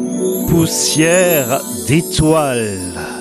Poussière d'étoiles.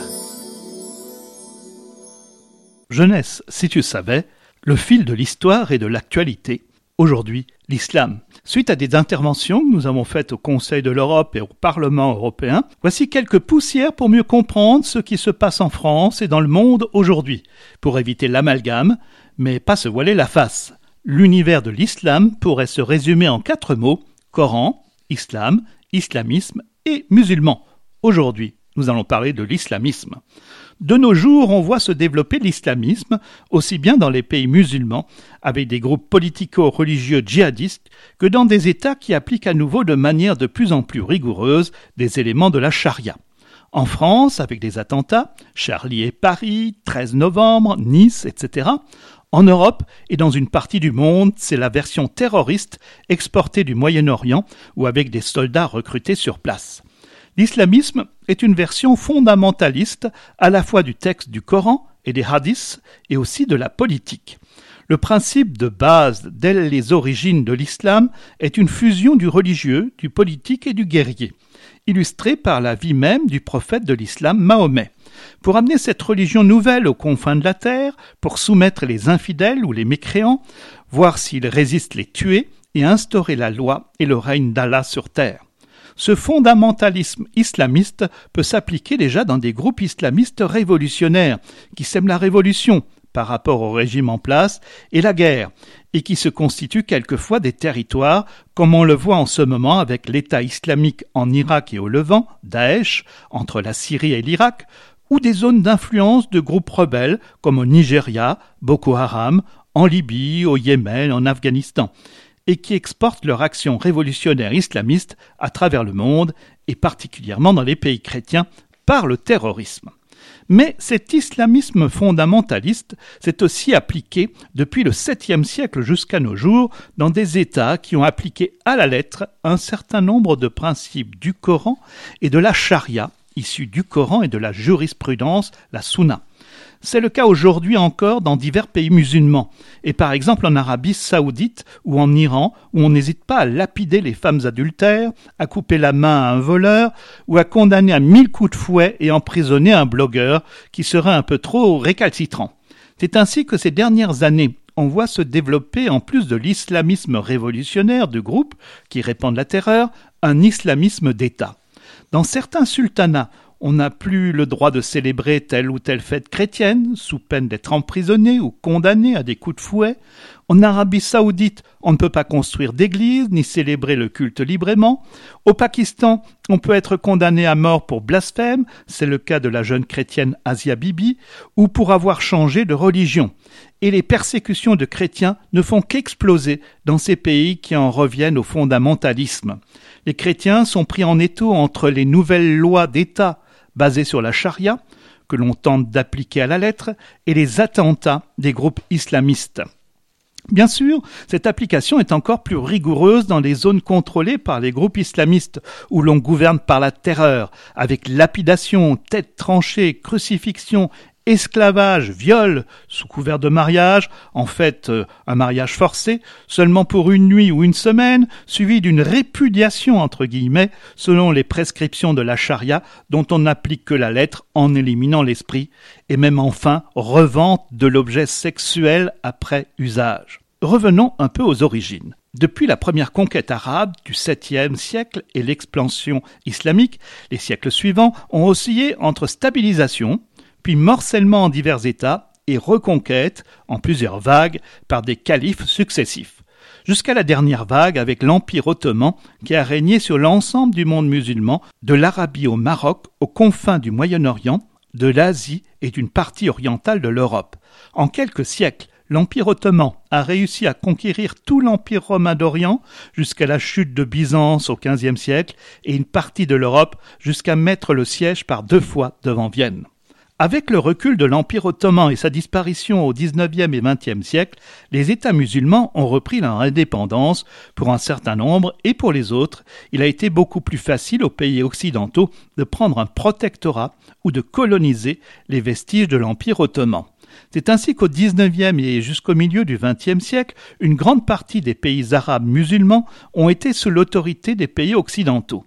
Jeunesse, si tu savais, le fil de l'histoire et de l'actualité. Aujourd'hui, l'islam. Suite à des interventions que nous avons faites au Conseil de l'Europe et au Parlement européen, voici quelques poussières pour mieux comprendre ce qui se passe en France et dans le monde aujourd'hui, pour éviter l'amalgame, mais pas se voiler la face. L'univers de l'islam pourrait se résumer en 4 mots: Coran, islam, islamisme et musulman. Aujourd'hui, nous allons parler de l'islamisme. De nos jours, on voit se développer l'islamisme, aussi bien dans les pays musulmans, avec des groupes politico-religieux djihadistes, que dans des États qui appliquent à nouveau de manière de plus en plus rigoureuse des éléments de la charia. En France, avec des attentats, Charlie et Paris, 13 novembre, Nice, etc. En Europe et dans une partie du monde, c'est la version terroriste exportée du Moyen-Orient ou avec des soldats recrutés sur place. L'islamisme est une version fondamentaliste à la fois du texte du Coran et des hadiths et aussi de la politique. Le principe de base dès les origines de l'islam est une fusion du religieux, du politique et du guerrier, illustrée par la vie même du prophète de l'islam, Mahomet. Pour amener cette religion nouvelle aux confins de la terre, pour soumettre les infidèles ou les mécréants, voir s'ils résistent les tuer et instaurer la loi et le règne d'Allah sur terre. Ce fondamentalisme islamiste peut s'appliquer déjà dans des groupes islamistes révolutionnaires qui sèment la révolution par rapport au régime en place et la guerre, et qui se constituent quelquefois des territoires, comme on le voit en ce moment avec l'État islamique en Irak et au Levant, Daesh, entre la Syrie et l'Irak, ou des zones d'influence de groupes rebelles comme au Nigeria, Boko Haram, en Libye, au Yémen, en Afghanistan, et qui exportent leur action révolutionnaire islamiste à travers le monde, et particulièrement dans les pays chrétiens, par le terrorisme. Mais cet islamisme fondamentaliste s'est aussi appliqué depuis le 7e siècle jusqu'à nos jours dans des États qui ont appliqué à la lettre un certain nombre de principes du Coran et de la charia, issus du Coran et de la jurisprudence, la Sunna. C'est le cas aujourd'hui encore dans divers pays musulmans, et par exemple en Arabie saoudite ou en Iran, où on n'hésite pas à lapider les femmes adultères, à couper la main à un voleur, ou à condamner à 1000 coups de fouet et emprisonner un blogueur qui serait un peu trop récalcitrant. C'est ainsi que ces dernières années, on voit se développer, en plus de l'islamisme révolutionnaire de groupes qui répandent la terreur, un islamisme d'État. Dans certains sultanats, on n'a plus le droit de célébrer telle ou telle fête chrétienne, sous peine d'être emprisonné ou condamné à des coups de fouet. En Arabie saoudite, on ne peut pas construire d'église ni célébrer le culte librement. Au Pakistan, on peut être condamné à mort pour blasphème, c'est le cas de la jeune chrétienne Asia Bibi, ou pour avoir changé de religion. Et les persécutions de chrétiens ne font qu'exploser dans ces pays qui en reviennent au fondamentalisme. Les chrétiens sont pris en étau entre les nouvelles lois d'État basées sur la charia, que l'on tente d'appliquer à la lettre, et les attentats des groupes islamistes. Bien sûr, cette application est encore plus rigoureuse dans les zones contrôlées par les groupes islamistes, où l'on gouverne par la terreur, avec lapidation, tête tranchée, crucifixion, esclavage, viol, sous couvert de mariage, en fait un mariage forcé, seulement pour une nuit ou une semaine, suivi d'une répudiation entre guillemets, selon les prescriptions de la charia, dont on n'applique que la lettre en éliminant l'esprit, et même enfin revente de l'objet sexuel après usage. Revenons un peu aux origines. Depuis la première conquête arabe du 7e siècle et l'expansion islamique, les siècles suivants ont oscillé entre stabilisation, puis morcellement en divers États et reconquête en plusieurs vagues par des califes successifs, jusqu'à la dernière vague avec l'Empire ottoman qui a régné sur l'ensemble du monde musulman, de l'Arabie au Maroc, aux confins du Moyen-Orient, de l'Asie et d'une partie orientale de l'Europe. En quelques siècles, l'Empire ottoman a réussi à conquérir tout l'Empire romain d'Orient jusqu'à la chute de Byzance au XVe siècle et une partie de l'Europe jusqu'à mettre le siège par 2 fois devant Vienne. Avec le recul de l'Empire ottoman et sa disparition au XIXe et XXe siècle, les États musulmans ont repris leur indépendance pour un certain nombre et pour les autres, il a été beaucoup plus facile aux pays occidentaux de prendre un protectorat ou de coloniser les vestiges de l'Empire ottoman. C'est ainsi qu'au XIXe et jusqu'au milieu du XXe siècle, une grande partie des pays arabes musulmans ont été sous l'autorité des pays occidentaux.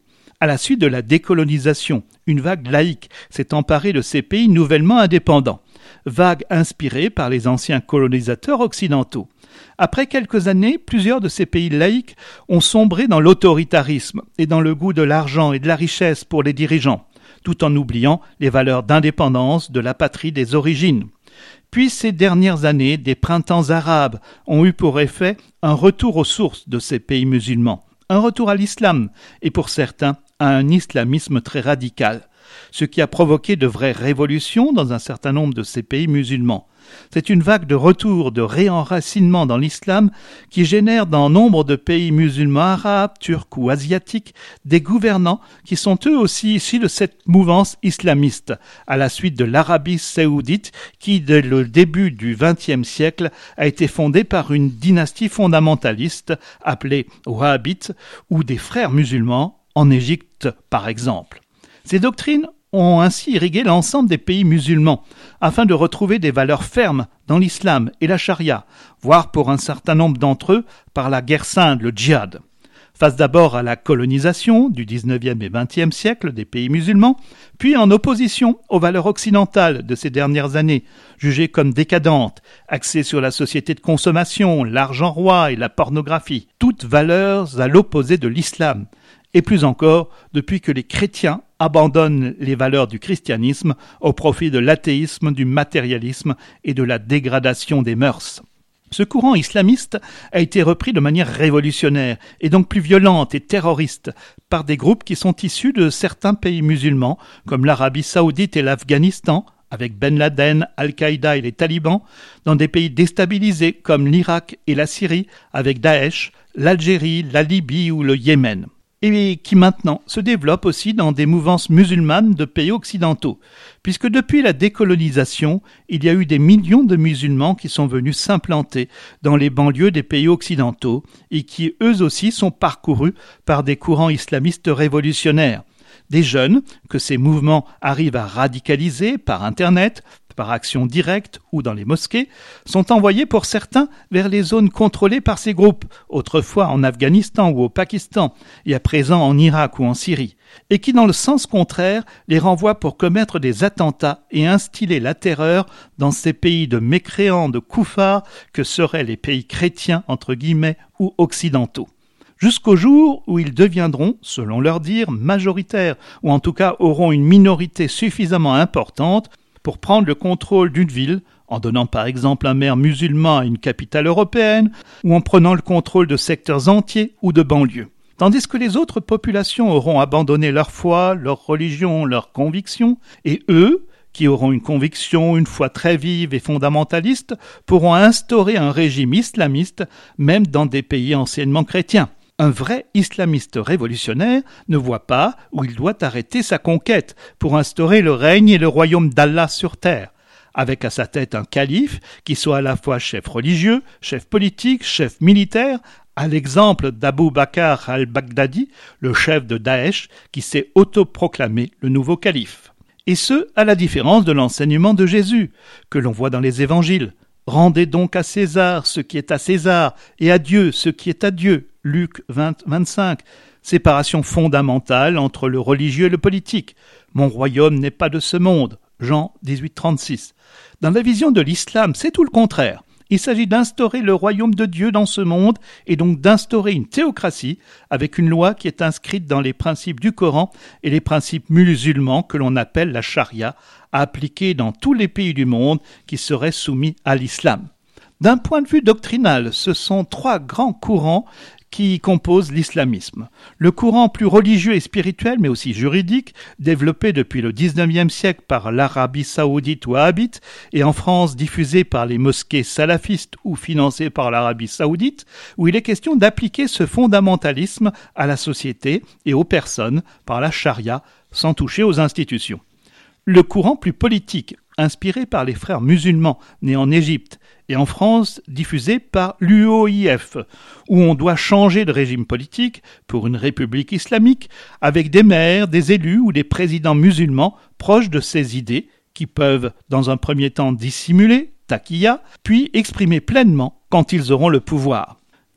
À la suite de la décolonisation, une vague laïque s'est emparée de ces pays nouvellement indépendants, vague inspirée par les anciens colonisateurs occidentaux. Après quelques années, plusieurs de ces pays laïques ont sombré dans l'autoritarisme et dans le goût de l'argent et de la richesse pour les dirigeants, tout en oubliant les valeurs d'indépendance de la patrie des origines. Puis ces dernières années, des printemps arabes ont eu pour effet un retour aux sources de ces pays musulmans, un retour à l'islam et pour certains à un islamisme très radical, ce qui a provoqué de vraies révolutions dans un certain nombre de ces pays musulmans. C'est une vague de retour, de réenracinement dans l'islam qui génère dans nombre de pays musulmans arabes, turcs ou asiatiques des gouvernants qui sont eux aussi issus de cette mouvance islamiste, à la suite de l'Arabie saoudite qui, dès le début du XXe siècle, a été fondée par une dynastie fondamentaliste appelée wahhabite ou des frères musulmans en Égypte par exemple. Ces doctrines ont ainsi irrigué l'ensemble des pays musulmans, afin de retrouver des valeurs fermes dans l'islam et la charia, voire pour un certain nombre d'entre eux par la guerre sainte, le djihad. Face d'abord à la colonisation du XIXe et XXe siècle des pays musulmans, puis en opposition aux valeurs occidentales de ces dernières années, jugées comme décadentes, axées sur la société de consommation, l'argent roi et la pornographie, toutes valeurs à l'opposé de l'islam, et plus encore depuis que les chrétiens abandonnent les valeurs du christianisme au profit de l'athéisme, du matérialisme et de la dégradation des mœurs. Ce courant islamiste a été repris de manière révolutionnaire et donc plus violente et terroriste par des groupes qui sont issus de certains pays musulmans comme l'Arabie saoudite et l'Afghanistan, avec Ben Laden, Al-Qaïda et les talibans, dans des pays déstabilisés comme l'Irak et la Syrie, avec Daesh, l'Algérie, la Libye ou le Yémen, et qui maintenant se développe aussi dans des mouvances musulmanes de pays occidentaux, puisque depuis la décolonisation, il y a eu des millions de musulmans qui sont venus s'implanter dans les banlieues des pays occidentaux et qui eux aussi sont parcourus par des courants islamistes révolutionnaires. Des jeunes que ces mouvements arrivent à radicaliser par Internet, par action directe ou dans les mosquées, sont envoyés pour certains vers les zones contrôlées par ces groupes, autrefois en Afghanistan ou au Pakistan, et à présent en Irak ou en Syrie, et qui, dans le sens contraire, les renvoient pour commettre des attentats et instiller la terreur dans ces pays de mécréants, de koufars, que seraient les pays chrétiens, entre guillemets, ou occidentaux. Jusqu'au jour où ils deviendront, selon leur dire, majoritaires, ou en tout cas auront une minorité suffisamment importante pour prendre le contrôle d'une ville, en donnant par exemple un maire musulman à une capitale européenne, ou en prenant le contrôle de secteurs entiers ou de banlieues. Tandis que les autres populations auront abandonné leur foi, leur religion, leurs convictions, et eux, qui auront une conviction, une foi très vive et fondamentaliste, pourront instaurer un régime islamiste, même dans des pays anciennement chrétiens. Un vrai islamiste révolutionnaire ne voit pas où il doit arrêter sa conquête pour instaurer le règne et le royaume d'Allah sur terre, avec à sa tête un calife qui soit à la fois chef religieux, chef politique, chef militaire, à l'exemple d'Abu Bakr al-Baghdadi, le chef de Daesh, qui s'est autoproclamé le nouveau calife. Et ce, à la différence de l'enseignement de Jésus, que l'on voit dans les évangiles. Rendez donc à César ce qui est à César, et à Dieu ce qui est à Dieu. Luc 20, 25. Séparation fondamentale entre le religieux et le politique. Mon royaume n'est pas de ce monde. Jean 18, 36. Dans la vision de l'islam, c'est tout le contraire. Il s'agit d'instaurer le royaume de Dieu dans ce monde et donc d'instaurer une théocratie avec une loi qui est inscrite dans les principes du Coran et les principes musulmans que l'on appelle la charia, à appliquer dans tous les pays du monde qui seraient soumis à l'islam. D'un point de vue doctrinal, ce sont trois grands courants qui composent l'islamisme. Le courant plus religieux et spirituel, mais aussi juridique, développé depuis le XIXe siècle par l'Arabie saoudite wahhabite et en France diffusé par les mosquées salafistes ou financé par l'Arabie saoudite, où il est question d'appliquer ce fondamentalisme à la société et aux personnes par la charia, sans toucher aux institutions. Le courant plus politique, inspiré par les frères musulmans nés en Égypte et en France, diffusé par l'UOIF, où on doit changer de régime politique pour une république islamique avec des maires, des élus ou des présidents musulmans proches de ces idées qui peuvent, dans un premier temps, dissimuler, taqiya, puis exprimer pleinement quand ils auront le pouvoir.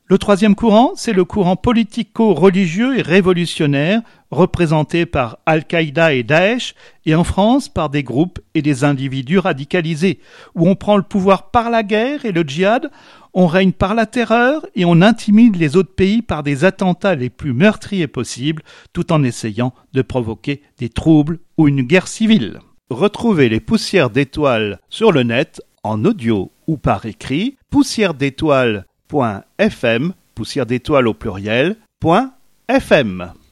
Le troisième courant, c'est le courant politico-religieux et révolutionnaire représenté par Al-Qaïda et Daesh, et en France par des groupes et des individus radicalisés, où on prend le pouvoir par la guerre et le djihad, on règne par la terreur et on intimide les autres pays par des attentats les plus meurtriers possibles, tout en essayant de provoquer des troubles ou une guerre civile. Retrouvez les poussières d'étoiles sur le net, en audio ou par écrit, poussièredétoiles.fm, poussière d'étoiles au pluriel, .fm.